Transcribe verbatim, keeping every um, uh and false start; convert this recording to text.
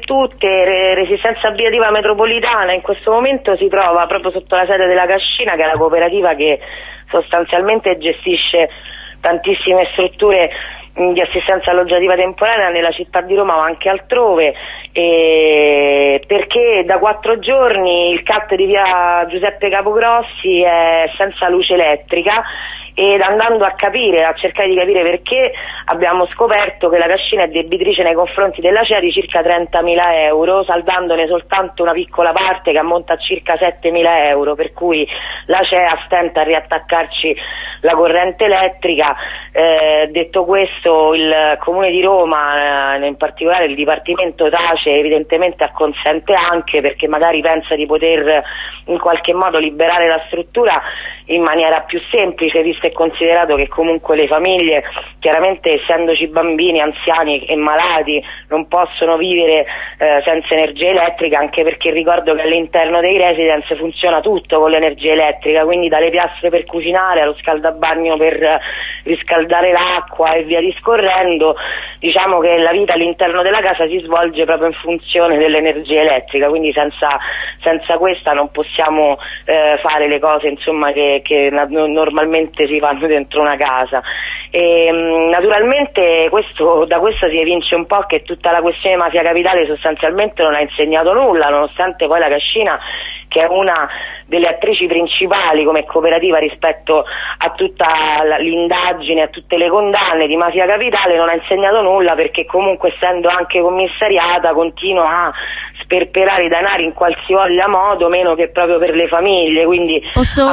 tutte, Re Resistenza Abitativa Metropolitana in questo momento si trova proprio sotto la sede della Cascina, che è la cooperativa che sostanzialmente gestisce tantissime strutture di assistenza alloggiativa temporanea nella città di Roma ma anche altrove, e perché da quattro giorni il C A T di via Giuseppe Capogrossi è senza luce elettrica, ed andando a capire, a cercare di capire perché, abbiamo scoperto che la Cascina è debitrice nei confronti della C E A di circa trentamila euro, saldandone soltanto una piccola parte che ammonta a circa settemila euro, per cui la C E A stenta a riattaccarci la corrente elettrica. Eh, detto questo, il Comune di Roma, eh, in particolare il Dipartimento tace, evidentemente acconsente anche perché magari pensa di poter in qualche modo liberare la struttura in maniera più semplice, visto e considerato che comunque le famiglie, chiaramente essendoci bambini, anziani e malati, non possono vivere eh, senza energia elettrica, anche perché ricordo che all'interno dei residence funziona tutto con l'energia elettrica, quindi dalle piastre per cucinare allo scaldabagno per riscaldare l'acqua e via discorrendo. Diciamo che la vita all'interno della casa si svolge proprio in funzione dell'energia elettrica, quindi senza, senza questa non possiamo eh, fare le cose, insomma, che, che normalmente si fanno dentro una casa. E, naturalmente questo, da questo si evince un po' che tutta la questione mafia capitale sostanzialmente non ha insegnato nulla, nonostante poi la Cascina, che è una delle attrici principali come cooperativa rispetto a tutta l'indagine, a tutte le condanne di mafia capitale, non ha insegnato nulla, perché comunque, essendo anche commissariata, continua a sperperare i denari in qualsivoglia modo, meno che proprio per le famiglie. Quindi Posso